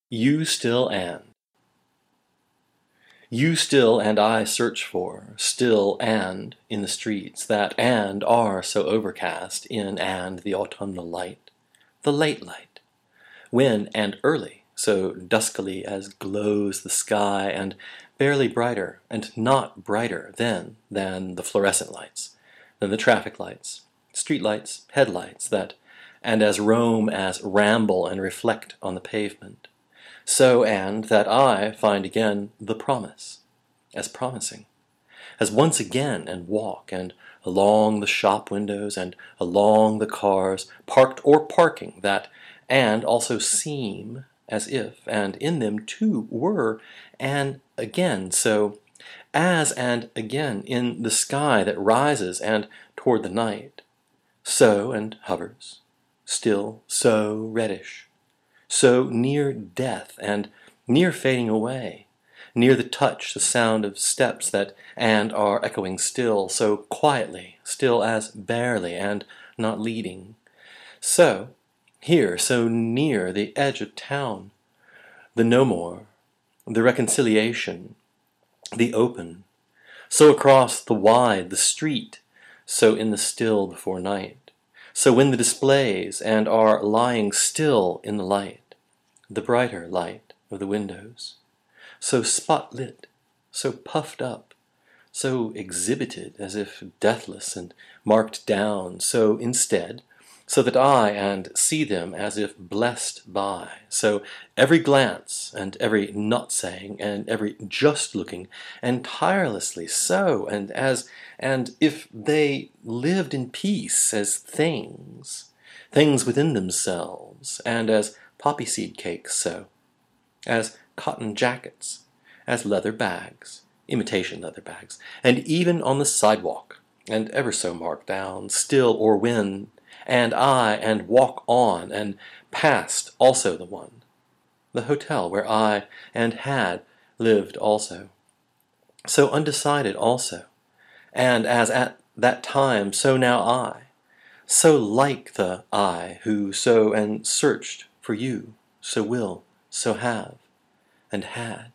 You still and. You still and I search for, still and in the streets that and are so overcast in and the autumnal light, the late light, when and early, so duskily as glows the sky and barely brighter and not brighter then than the fluorescent lights, than the traffic lights, street lights, headlights that, and as roam as ramble and reflect on the pavement. So and that I find again the promise, as promising, as once again and walk, and along the shop windows, and along the cars, parked or parking, that and also seem as if, and in them too were, and again so, as and again in the sky that rises and toward the night, so and hovers, still so reddish, so near death and near fading away, near the touch, the sound of steps that and are echoing still, so quietly, still as barely and not leading. So, here, so near the edge of town, the no more, the reconciliation, the open, so across the wide, the street, so in the still before night, so when the displays and are lying still in the light, the brighter light of the windows, so spot-lit, so puffed up, so exhibited as if deathless and marked down, so instead, so that I and see them as if blessed by, so every glance and every not saying and every just looking, and tirelessly so, and as and if they lived in peace as things, things within themselves, and as poppy seed cakes so, as cotton jackets, as leather bags, imitation leather bags, and even on the sidewalk, and ever so marked down, still or when, and I, and walk on, and past also the hotel where I and had lived also, so undecided also, and as at that time, so now I, so like the I who so and searched for you, so will, so have, and had.